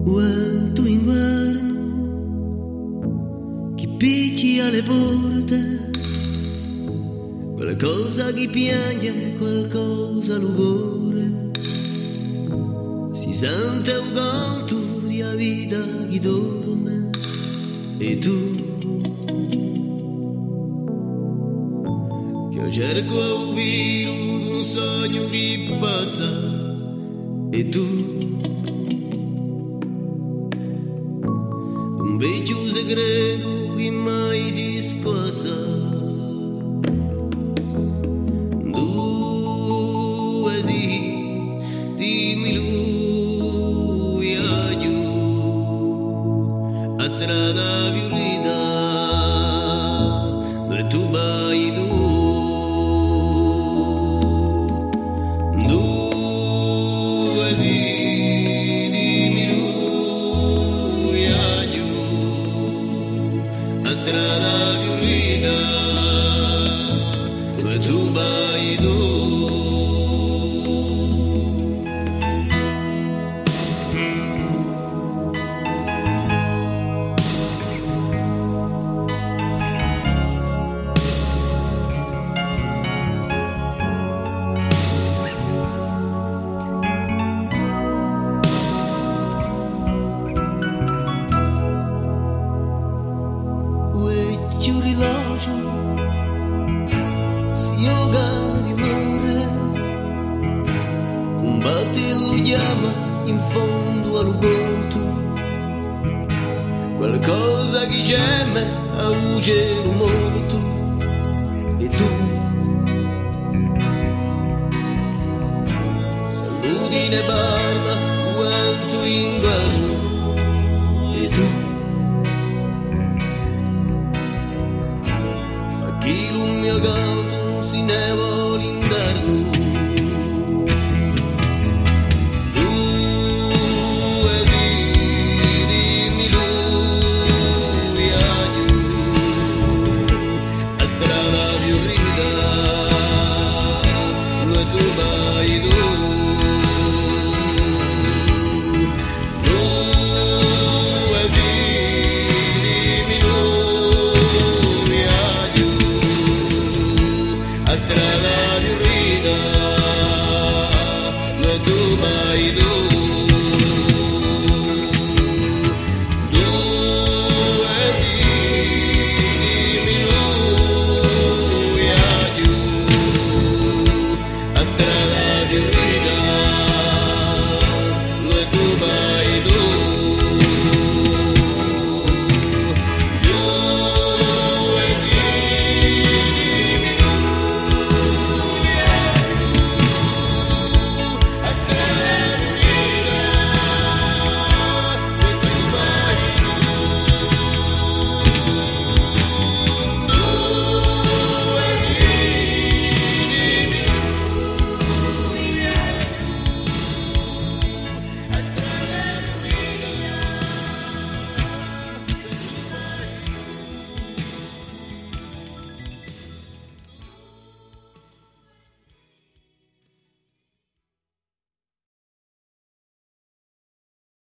Quanto inverno chi picchi alle porte, quella cosa che piange, qualcosa lugore, si sente un canto di vita che dorme. E tu che io cerco un vino, un sogno che passa. E tu un vecchio segreto che mai si squassa. Due sì, dimmi lui aiuto, a strada violita, dove tu vai tu. Due sì, dimmi lui aiuto, a strada violita, dove tu vai tu. Vecchio rilogio si yoga di l'ore, un battello chiama in fondo all'uborto, qualcosa che geme a un cielo morto. E tu saluti ne parla quanto inverno. E tu chi non mi ha canto si neva l'inverno. Due sì, dimmi lui aiuto, a strada più rida, dove tu vai tu. Due sì, dimmi lui a strada di rida, dove tu vai tu.